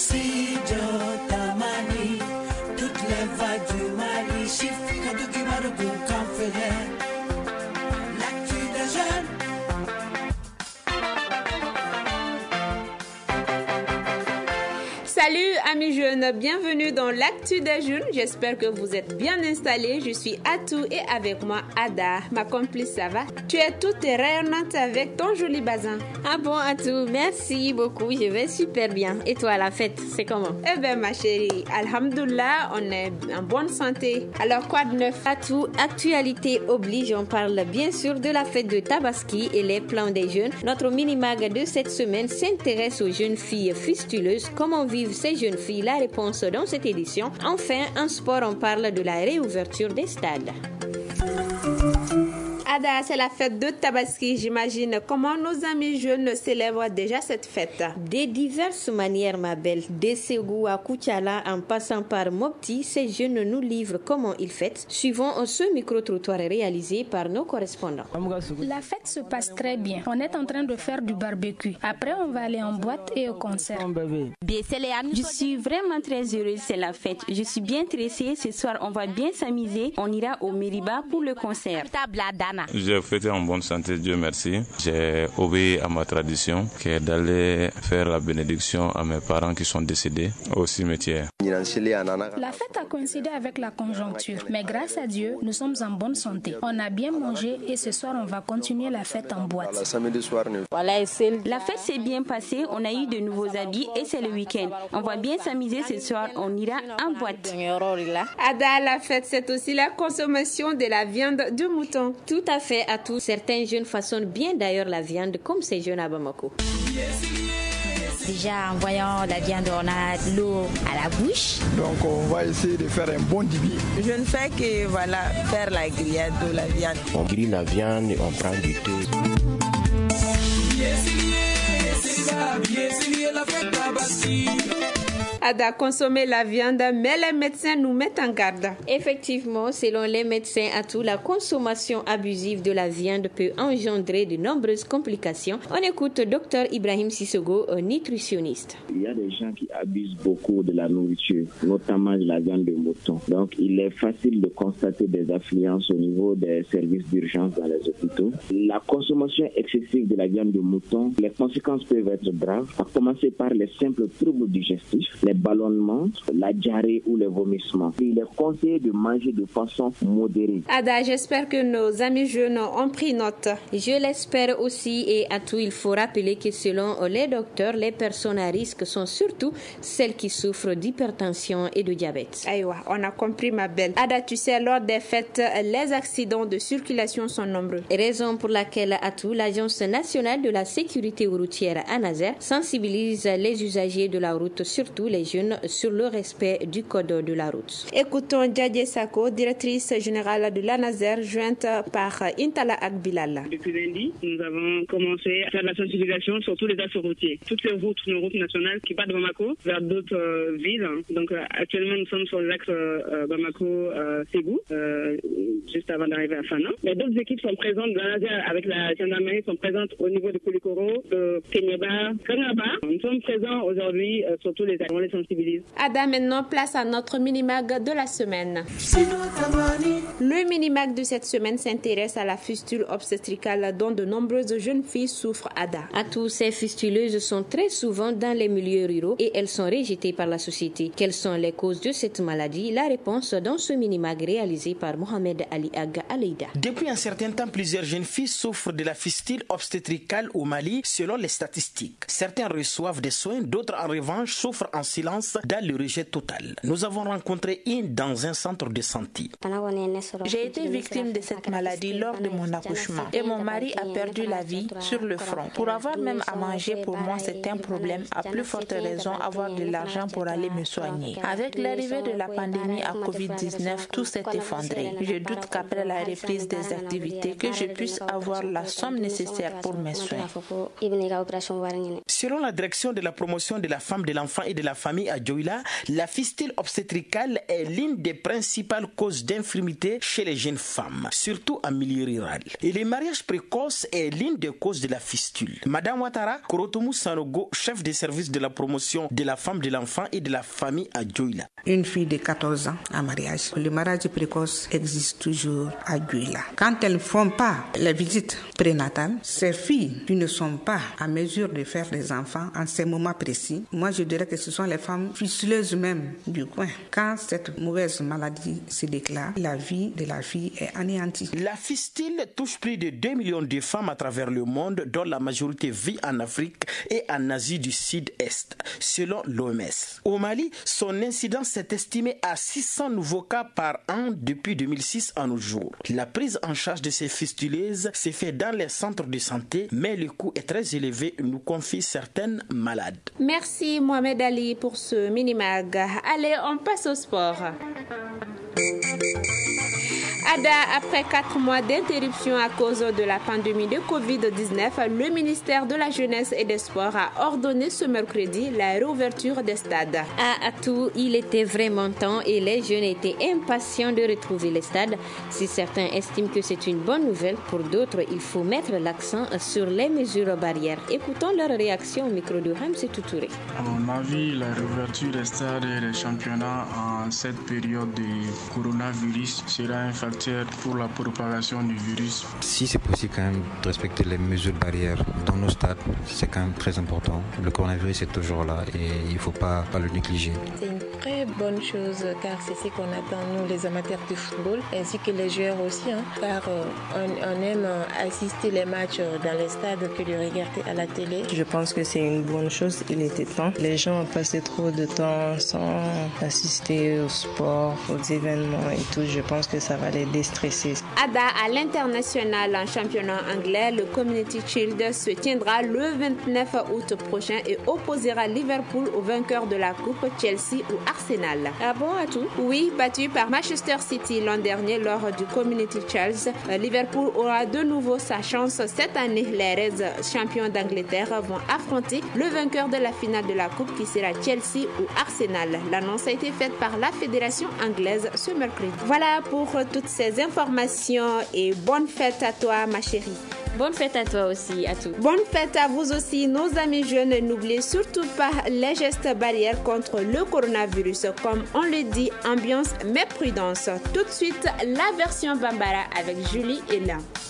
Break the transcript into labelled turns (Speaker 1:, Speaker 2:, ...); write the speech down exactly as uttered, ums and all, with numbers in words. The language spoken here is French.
Speaker 1: Studio Tamani, toutes les vagues du Mali, chiffre, cadeau qui m'a le goût qu'en ferait. L'actu des jeunes.
Speaker 2: Salut amis jeunes, bienvenue dans l'actu des jeunes. J'espère que vous êtes bien installés. Je suis Atou et avec moi Ada, ma complice, ça va? Tu es toute rayonnante avec ton joli bazin.
Speaker 3: Ah bon Atou, merci beaucoup, je vais super bien. Et toi, la fête, c'est comment?
Speaker 2: Eh bien ma chérie, alhamdoulilah, on est en bonne santé. Alors quoi de neuf?
Speaker 3: Atou, actualité oblige, on parle bien sûr de la fête de Tabaski et les plans des jeunes. Notre mini-mag de cette semaine s'intéresse aux jeunes filles fistuleuses. Comment vivent ces jeunes filles? La réponse dans cette édition. Enfin, en sport, on parle de la réouverture des stades.
Speaker 2: Ada, c'est la fête de Tabaski, j'imagine. Comment nos amis jeunes célèbrent déjà cette fête?
Speaker 3: De diverses manières, ma belle. De Ségou à Koutiala, en passant par Mopti, ces jeunes nous livrent comment ils fêtent, suivant ce micro-trottoir réalisé par nos correspondants.
Speaker 4: La fête se passe très bien. On est en train de faire du barbecue. Après, on va aller en boîte et au concert.
Speaker 5: Je suis vraiment très heureuse, c'est la fête. Je suis bien stressée. Ce soir, on va bien s'amuser. On ira au Meriba pour le concert.
Speaker 6: J'ai fêté en bonne santé, Dieu merci. J'ai obéi à ma tradition, qui est d'aller faire la bénédiction à mes parents qui sont décédés au cimetière.
Speaker 4: La fête a coïncidé avec la conjoncture, mais grâce à Dieu, nous sommes en bonne santé. On a bien mangé et ce soir, on va continuer la fête en boîte.
Speaker 5: La fête s'est bien passée, on a eu de nouveaux habits et c'est le week-end. On va bien s'amuser ce soir, on ira en boîte.
Speaker 2: Ada, la fête, c'est aussi la consommation de la viande de mouton.
Speaker 3: Tout à fait, à tous. Certains jeunes façonnent bien d'ailleurs la viande, comme ces jeunes à Bamako.
Speaker 7: Déjà, en voyant la viande, on a de l'eau à la bouche.
Speaker 8: Donc, on va essayer de faire un bon dibi.
Speaker 9: Je ne fais que, voilà, faire la grillade de la viande.
Speaker 10: On grille la viande et on prend du thé.
Speaker 2: Ada, consommer la viande, mais les médecins nous mettent en garde.
Speaker 3: Effectivement, selon les médecins à tout, la consommation abusive de la viande peut engendrer de nombreuses complications. On écoute Dr Ibrahim Sissogo, un nutritionniste.
Speaker 11: Il y a des gens qui abusent beaucoup de la nourriture, notamment de la viande de mouton. Donc, il est facile de constater des affluences au niveau des services d'urgence dans les hôpitaux. La consommation excessive de la viande de mouton, les conséquences peuvent être graves, à commencer par les simples troubles digestifs, les ballonnements, la diarrhée ou les vomissements. Il est conseillé de manger de façon modérée.
Speaker 2: Ada, j'espère que nos amis jeunes ont pris note.
Speaker 3: Je l'espère aussi, et à tout, il faut rappeler que selon les docteurs, les personnes à risque sont surtout celles qui souffrent d'hypertension et de diabète.
Speaker 2: Aïwa, on a compris ma belle. Ada, tu sais, lors des fêtes, les accidents de circulation sont nombreux.
Speaker 3: Raison pour laquelle à tout, l'Agence nationale de la sécurité routière ANASER sensibilise les usagers de la route, surtout les jeunes, sur le respect du code de la route.
Speaker 2: Écoutons Djadje Sako, directrice générale de l'ANASER, jointe par Intala Akbilala.
Speaker 12: Depuis lundi, nous avons commencé à faire de la sensibilisation sur tous les axes routiers. Toutes les routes, nos routes nationales qui partent de Bamako vers d'autres euh, villes. Donc euh, actuellement, nous sommes sur l'axe euh, Bamako-Ségou, euh, juste avant d'arriver à Fana. Mais d'autres équipes sont présentes, l'ANASER avec la gendarmerie sont présentes au niveau de Koulikoro, de Kenyeba, Kangaba. Nous sommes présents aujourd'hui euh, sur tous les axes. On les sensibilise.
Speaker 2: Ada, maintenant place à notre mini-mag de la semaine. Le mini-mag de cette semaine s'intéresse à la fistule obstétricale dont de nombreuses jeunes filles souffrent. Ada.
Speaker 3: À tous, ces fistuleuses sont très souvent dans les milieux ruraux et elles sont rejetées par la société. Quelles sont les causes de cette maladie? La réponse dans ce mini-mag réalisé par Mohamed Ali Aga Aleida.
Speaker 13: Depuis un certain temps, plusieurs jeunes filles souffrent de la fistule obstétricale au Mali selon les statistiques. Certains reçoivent des soins, d'autres en revanche souffrent en silence dans le rejet total. Nous avons rencontré une dans un centre de santé.
Speaker 14: J'ai été victime de cette maladie lors de mon accouchement et mon mari a perdu la vie sur le front. Pour avoir même à manger, pour moi, c'est un problème. À plus forte raison, avoir de l'argent pour aller me soigner. Avec l'arrivée de la pandémie à covid dix-neuf, tout s'est effondré. Je doute qu'après la reprise des activités, que je puisse avoir la somme nécessaire pour mes soins.
Speaker 13: Selon la direction de la promotion de la femme, de l'enfant et de la famille, famille à Dioula, la fistule obstétricale est l'une des principales causes d'infirmité chez les jeunes femmes, surtout en milieu rural. Et le mariage précoce est l'une des causes de la fistule. Madame Ouattara Korotoumou Sanogo, chef des services de la promotion de la femme, de l'enfant et de la famille à Dioula.
Speaker 15: Une fille de quatorze ans en mariage. Le mariage précoce existe toujours à Dioula. Quand elles ne font pas la visite prénatale, ces filles qui ne sont pas à mesure de faire des enfants en ces moments précis, moi je dirais que ce sont les femmes fistuleuses même du coin. Quand cette mauvaise maladie se déclare, la vie de la fille est anéantie.
Speaker 13: La fistule touche plus de deux millions de femmes à travers le monde, dont la majorité vit en Afrique et en Asie du Sud-Est, selon l'O M S. Au Mali, son incidence s'est estimée à six cents nouveaux cas par an depuis deux mille six à nos jours. La prise en charge de ces fistuleuses se fait dans les centres de santé, mais le coût est très élevé, nous confient certaines malades.
Speaker 2: Merci Mohamed Ali pour ce mini-mag. Allez, on passe au sport. Ada, après quatre mois d'interruption à cause de la pandémie de covid dix-neuf, le ministère de la Jeunesse et des Sports a ordonné ce mercredi la réouverture des stades.
Speaker 3: À Atou, il était vraiment temps et les jeunes étaient impatients de retrouver les stades. Si certains estiment que c'est une bonne nouvelle, pour d'autres, il faut mettre l'accent sur les mesures barrières. Écoutons leur réaction au micro de Ramsey Toutouré.
Speaker 16: À mon avis, la réouverture des stades et des championnats en cette période de coronavirus sera un facteur pour la propagation du virus.
Speaker 17: Si c'est possible quand même de respecter les mesures barrières dans nos stades, c'est quand même très important. Le coronavirus est toujours là et il ne faut pas, pas le négliger.
Speaker 18: C'est une très bonne chose car c'est ce qu'on attend nous les amateurs de football ainsi que les joueurs aussi hein, car euh, on, on aime assister les matchs dans les stades que de regarder à la télé.
Speaker 19: Je pense que c'est une bonne chose, il était temps. Les gens ont passé trop de temps sans assister au sport, aux événements et tout. Je pense que ça va les déstresser.
Speaker 2: Ada, à l'international en championnat anglais, le Community Shield se tiendra le vingt-neuf août prochain et opposera Liverpool au vainqueur de la Coupe, Chelsea ou Arsenal.
Speaker 3: Ah bon, à tout?
Speaker 2: Oui, battu par Manchester City l'an dernier lors du Community Shield, Liverpool aura de nouveau sa chance cette année. Les Reds, champions d'Angleterre, vont affronter le vainqueur de la finale de la Coupe qui sera Chelsea ou Arsenal. L'annonce a été faite par la fédération anglaise ce mercredi. Voilà pour toutes ces informations et bonne fête à toi ma chérie.
Speaker 3: Bonne fête à toi aussi, à tout.
Speaker 2: Bonne fête à vous aussi, nos amis jeunes. N'oubliez surtout pas les gestes barrières contre le coronavirus. Comme on le dit, ambiance mais prudence. Tout de suite, la version Bambara avec Julie et Lam.